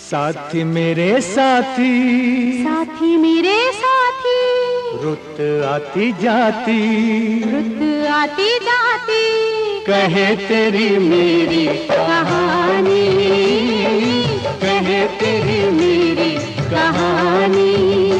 साथी मेरे साथी, साथी मेरे साथी, रुत आती जाती, रुत आती जाती, कहे तेरी मेरी कहानी, कहे तेरी मेरी कहानी।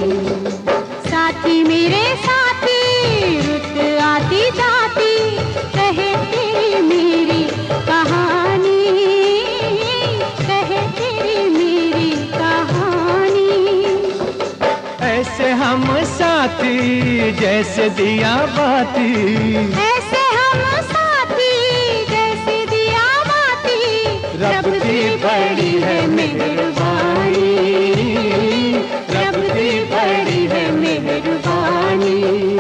साथी मेरे साथी, रुत आती जाती, कहे तेरी मेरी कहानी, कहे तेरी मेरी कहानी। ऐसे हम साथी जैसे दिया बाती, ऐसे हम साथी जैसे दिया बाती, रब की बड़ी है मेहरबानी, रब की बड़ी है मेहरबानी।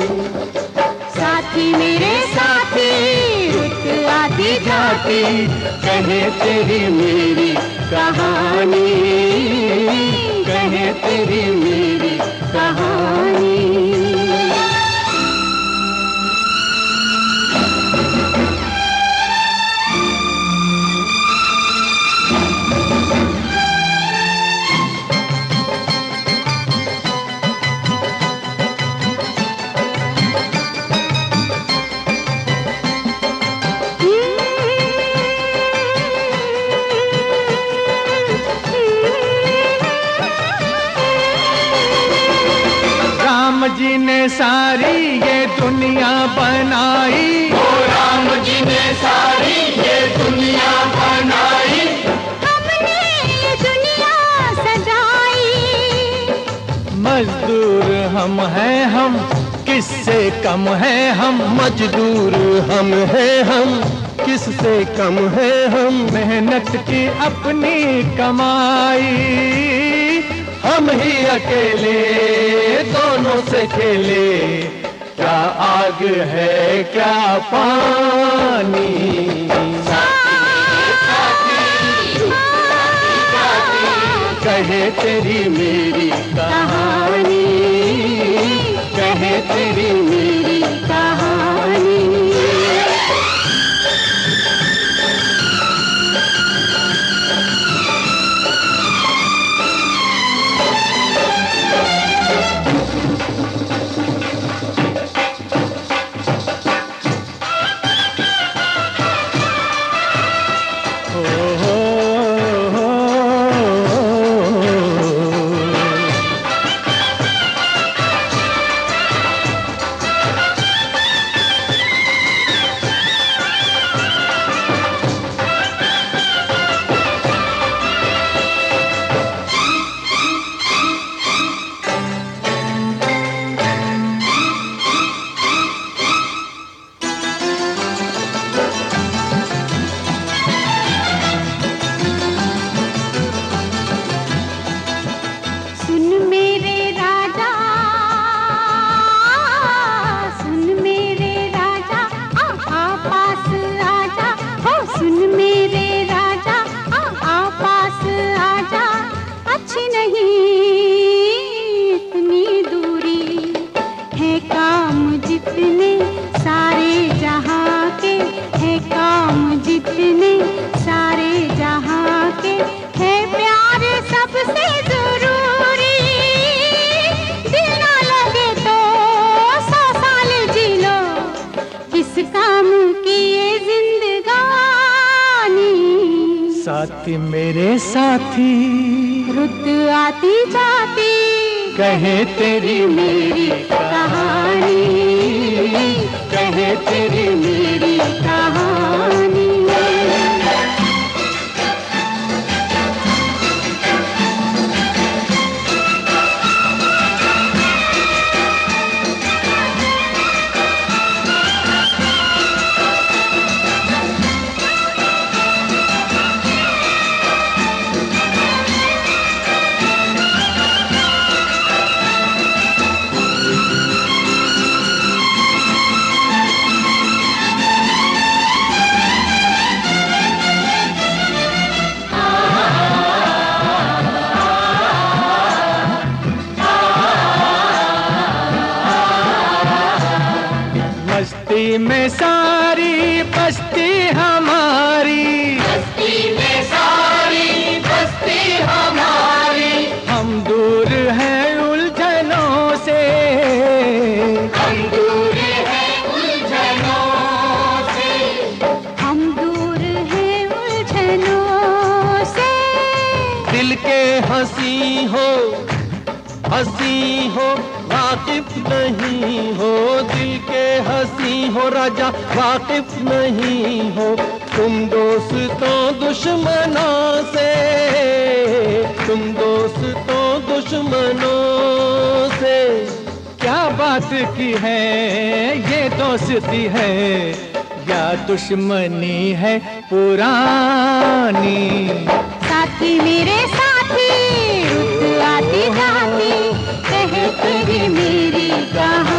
साथी मेरे साथी, रुत आती जाती, कहे तेरी मेरी कहानी, कहे तेरी मेरी कहानी। राम जी ने सारी ये दुनिया बनाई, ओ राम जी ने सारी ये दुनिया बनाई, हमने ये दुनिया सजाई। मजदूर हम हैं हम, किससे कम है हम, मजदूर हम हैं हम, किससे कम है हम। मेहनत की अपनी कमाई, हम ही अकेले दोनों से खेले, क्या आग है क्या पानी। कहे तेरी मेरी कहानी, कहे तेरी मेरी कहानी। साथी मेरे साथी, रुत आती जाती, कहे तेरी मेरी कहानी, कहे तेरी मेरी कहानी। बस्ती में सारी बस्ती हमारी, बस्ती में सारी बस्ती दोस्ती हमारी। हम दूर हैं उलझनों से, हम दूर हैं उलझनों से, हम दूर हैं उलझनों से। दिल के हंसी हो वाकिफ नहीं हो, दिल के हंसी हो राजा वाकिफ नहीं हो। तुम दोस्तों दुश्मनों से, तुम दोस्तों दुश्मनों से। क्या बात की है ये दोस्ती है या दुश्मनी है पुरानी। साथी मेरे साथी, रुत आती जाती, कहती मेरी कहानी।